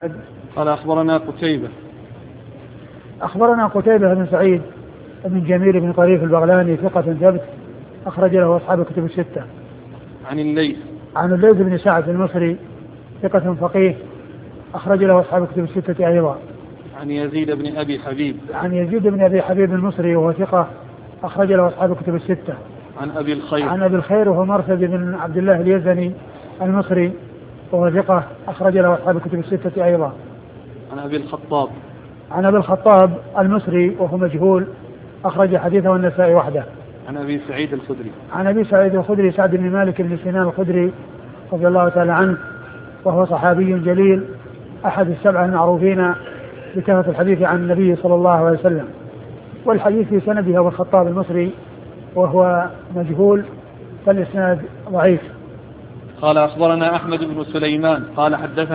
قال أخبرنا قتيبة. أخبرنا قتيبة بن سعيد بن جميل بن طريف البغلاني ثقة ثبت أخرج له أصحاب الكتب الستة. عن الليث. عن الليث بن سعد المصري ثقة فقيه أخرج له أصحاب الكتب الستة أيضا. عن يزيد بن أبي حبيب. عن يزيد بن أبي حبيب المصري وهو ثقة أخرج له أصحاب الكتب الستة. عن أبي الخير. عن أبي الخير وهو مرثد بن عبد الله اليزني المصري وهو ثقة أخرج له أصحاب الكتب الستة أيضا. عن أبي الخطاب. عن أبي الخطاب المصري وهو مجهول أخرج حديثه النسائي وحده. عن أبي سعيد الخدري. عن أبي سعيد الخدري سعد بن مالك بن سنان الخدري رضي الله تعالى عنه وهو صحابي جليل أحد السبعة المعروفين بكثرة الحديث عن النبي صلى الله عليه وسلم. والحديث في سنده أبو الخطاب المصري وهو مجهول فالإسناد ضعيف. قال أخبرنا أحمد بن سليمان قال حدثنا